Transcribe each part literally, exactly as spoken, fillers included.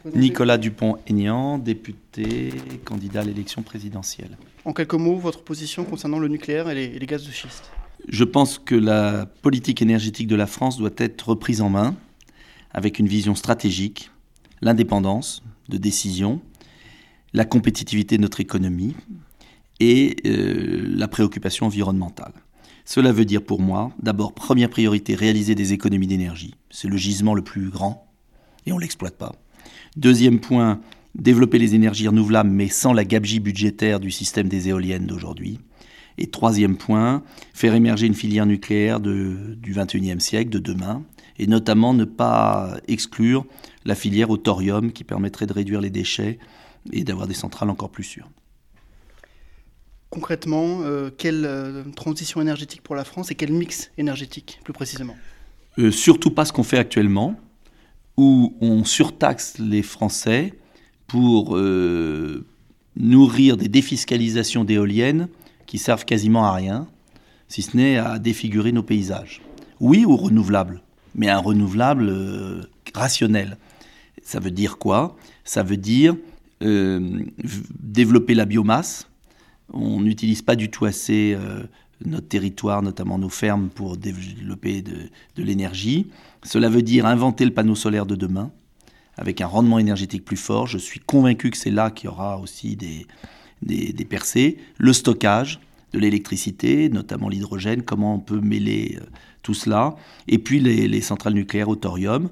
Nicolas Dupont-Aignan, député, candidat à l'élection présidentielle. En quelques mots, votre position concernant le nucléaire et les, et les gaz de schiste. Je pense que la politique énergétique de la France doit être reprise en main avec une vision stratégique, l'indépendance de décision, la compétitivité de notre économie et euh, la préoccupation environnementale. Cela veut dire pour moi, d'abord, première priorité, réaliser des économies d'énergie. C'est le gisement le plus grand et on ne l'exploite pas. Deuxième point, développer les énergies renouvelables mais sans la gabegie budgétaire du système des éoliennes d'aujourd'hui. Et troisième point, faire émerger une filière nucléaire de, du vingt et unième siècle, de demain, et notamment ne pas exclure la filière au thorium qui permettrait de réduire les déchets et d'avoir des centrales encore plus sûres. Concrètement, euh, quelle euh, transition énergétique pour la France et quel mix énergétique, plus précisément ? euh, Surtout pas ce qu'on fait actuellement, où on surtaxe les Français pour euh, nourrir des défiscalisations d'éoliennes qui servent quasiment à rien, si ce n'est à défigurer nos paysages. Oui, au renouvelable, mais un renouvelable euh, rationnel. Ça veut dire quoi ? Ça veut dire euh, développer la biomasse. On n'utilise pas du tout assez euh, notre territoire, notamment nos fermes, pour développer de, de l'énergie. Cela veut dire inventer le panneau solaire de demain, avec un rendement énergétique plus fort. Je suis convaincu que c'est là qu'il y aura aussi des, des, des percées. Le stockage de l'électricité, notamment l'hydrogène, comment on peut mêler euh, tout cela. Et puis les, les centrales nucléaires au thorium.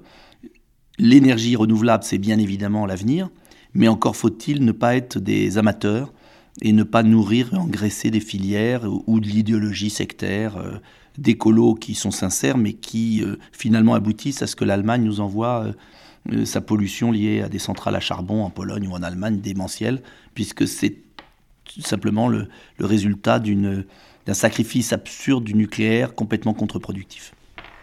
L'énergie renouvelable, c'est bien évidemment l'avenir, mais encore faut-il ne pas être des amateurs et ne pas nourrir et engraisser des filières ou, ou de l'idéologie sectaire, euh, d'écolos qui sont sincères, mais qui euh, finalement aboutissent à ce que l'Allemagne nous envoie euh, euh, sa pollution liée à des centrales à charbon en Pologne ou en Allemagne, démentielle, puisque c'est simplement le, le résultat d'une, d'un sacrifice absurde du nucléaire complètement contre-productif.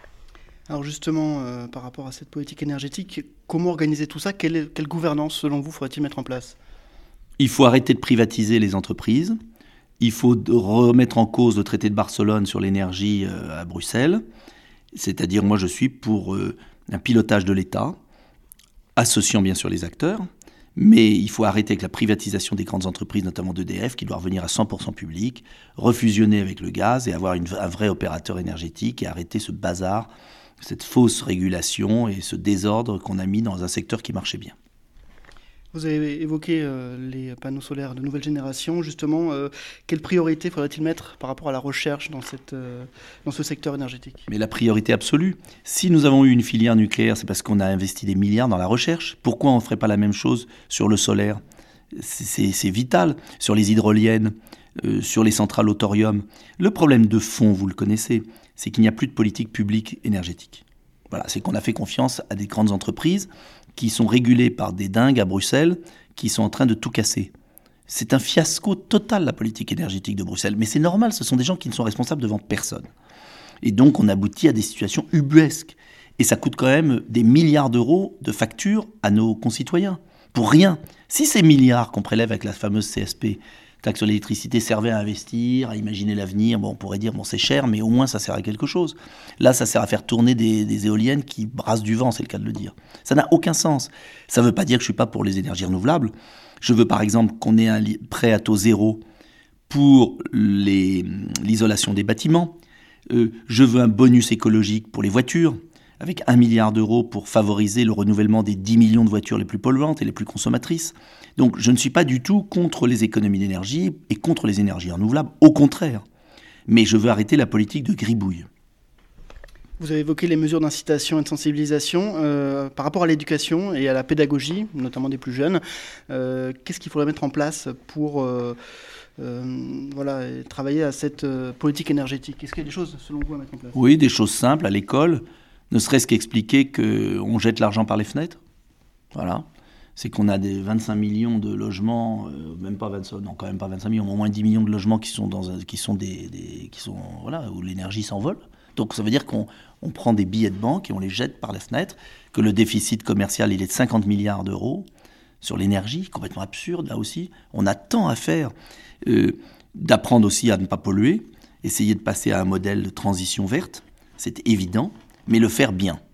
Alors justement, euh, par rapport à cette politique énergétique, comment organiser tout ça ? Quelle, quelle gouvernance, selon vous, faudrait-il mettre en place ? Il faut arrêter de privatiser les entreprises. Il faut remettre en cause le traité de Barcelone sur l'énergie euh, à Bruxelles. C'est-à-dire, moi, je suis pour euh, un pilotage de l'État, associant bien sûr les acteurs, mais il faut arrêter avec la privatisation des grandes entreprises, notamment d'E D F, qui doit revenir à cent pour cent public, refusionner avec le gaz et avoir une, un vrai opérateur énergétique et arrêter ce bazar, cette fausse régulation et ce désordre qu'on a mis dans un secteur qui marchait bien. Vous avez évoqué euh, les panneaux solaires de nouvelle génération. Justement, euh, quelle priorité faudrait-il mettre par rapport à la recherche dans, cette, euh, dans ce secteur énergétique ? Mais la priorité absolue. Si nous avons eu une filière nucléaire, c'est parce qu'on a investi des milliards dans la recherche. Pourquoi on ne ferait pas la même chose sur le solaire ? c'est, c'est, c'est vital. Sur les hydroliennes, euh, sur les centrales au thorium. Le problème de fond, vous le connaissez, c'est qu'il n'y a plus de politique publique énergétique. Voilà, c'est qu'on a fait confiance à des grandes entreprises qui sont régulées par des dingues à Bruxelles, qui sont en train de tout casser. C'est un fiasco total, la politique énergétique de Bruxelles. Mais c'est normal, ce sont des gens qui ne sont responsables devant personne. Et donc, on aboutit à des situations ubuesques. Et ça coûte quand même des milliards d'euros de factures à nos concitoyens. Pour rien. Si ces milliards qu'on prélève avec la fameuse C S P, taxe sur l'électricité, servaient à investir, à imaginer l'avenir, bon, on pourrait dire, bon, c'est cher, mais au moins ça sert à quelque chose. Là, ça sert à faire tourner des, des éoliennes qui brassent du vent, c'est le cas de le dire. Ça n'a aucun sens. Ça ne veut pas dire que je ne suis pas pour les énergies renouvelables. Je veux par exemple qu'on ait un prêt à taux zéro pour les, l'isolation des bâtiments. Euh, je veux un bonus écologique pour les voitures, avec un milliard d'euros pour favoriser le renouvellement des dix millions de voitures les plus polluantes et les plus consommatrices. Donc je ne suis pas du tout contre les économies d'énergie et contre les énergies renouvelables, au contraire. Mais je veux arrêter la politique de gribouille. Vous avez évoqué les mesures d'incitation et de sensibilisation. Euh, par rapport à l'éducation et à la pédagogie, notamment des plus jeunes, euh, qu'est-ce qu'il faudrait mettre en place pour euh, euh, voilà, travailler à cette euh, politique énergétique ? Est-ce qu'il y a des choses, selon vous, à mettre en place ? Oui, des choses simples à l'école. Ne serait-ce qu'expliquer qu'on jette l'argent par les fenêtres. Voilà. C'est qu'on a des vingt-cinq millions de logements, euh, même pas vingt-cinq, non, quand même pas vingt-cinq millions, au moins dix millions de logements qui sont, dans un, qui sont, des, des, qui sont voilà, où l'énergie s'envole. Donc ça veut dire qu'on on prend des billets de banque et on les jette par les fenêtres, que le déficit commercial il est de cinquante milliards d'euros sur l'énergie, complètement absurde là aussi. On a tant à faire, euh, d'apprendre aussi à ne pas polluer, essayer de passer à un modèle de transition verte, c'est évident. Mais le faire bien.